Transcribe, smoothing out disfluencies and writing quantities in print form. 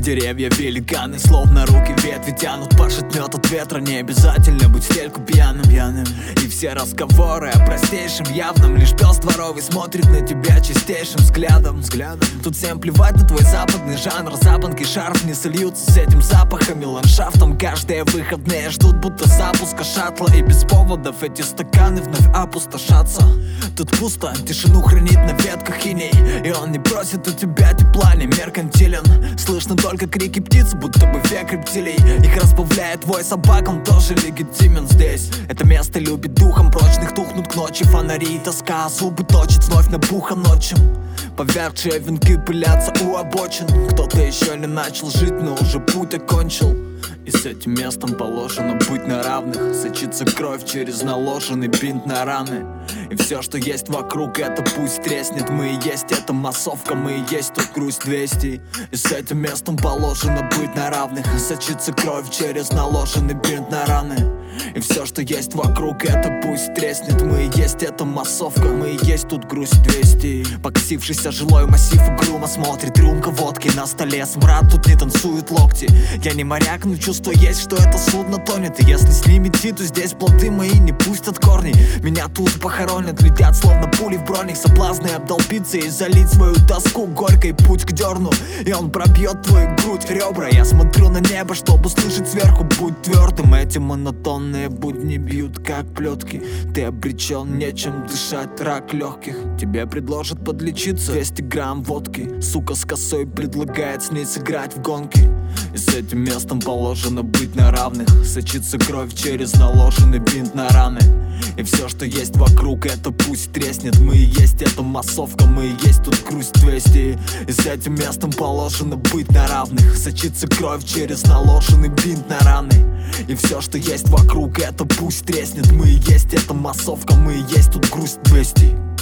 Деревья великаны, словно руки ветви тянут. Пошатнет от ветра, не обязательно быть стельку пьяным. И все разговоры о простейшем явном. Лишь пес дворовый смотрит на тебя чистейшим взглядом. Тут всем плевать на твой западный жанр. Запонки шарф не сольются с этим запахом и ландшафтом. Каждые выходные ждут будто запуска шаттла. И без поводов эти стаканы вновь опустошатся. Тут пусто, тишину хранит на ветках иней. И он не просит у тебя тепла, не меркантилен. Слышно только крики птиц, будто бы век рептилий. Их разбавляет вой собак, он тоже легитимен здесь. Это место любит духом прочных, тухнут к ночи фонари и тоска. Зубы точит вновь набухан ночью. Повярчие венки пылятся у обочин. Кто-то еще не начал жить, но уже путь окончил. И с этим местом положено быть на равных. Сочится кровь через наложенный бинт на раны. И все, что есть вокруг, это пусть треснет. Мы и есть эта массовка, мы и есть тут грусть 200. И с этим местом положено быть на равных. Сочится кровь через наложенный бинт на раны. И все, что есть вокруг, это пусть треснет. Мы и есть эта массовка, мы и есть тут грусть 200. Покосившийся жилой массив угрюмо смотрит. Рюмка водки на столе, смрад, тут не танцуют локти. Я не моряк, но чувство есть, что это судно тонет. И если с ними идти, то здесь плоды мои не пустят корни. Меня тут похоронят, летят словно пули в броник. Соблазны обдолбиться и залить свою тоску горькой. Путь к дерну, и он пробьет твою грудь, ребра. Я смотрю на небо, чтобы слышать сверху. Будь твердым, эти монотонные будни бьют как плетки. Ты обречен, нечем дышать, рак легких. Тебе предложат подлечиться 200 грамм водки. Сука с косой предлагает с ней сыграть в гонки. И с этим местом положено быть на равных. Сочится кровь через наложенный бинт на раны. И все, что есть вокруг, это пусть треснет. Мы и есть эта массовка, мы и есть тут грусть 200. И с этим местом положено быть на равных. Сочится кровь через наложенный бинт на раны. И все, что есть вокруг, это пусть треснет. Мы и есть эта массовка, мы и есть тут грусть 200.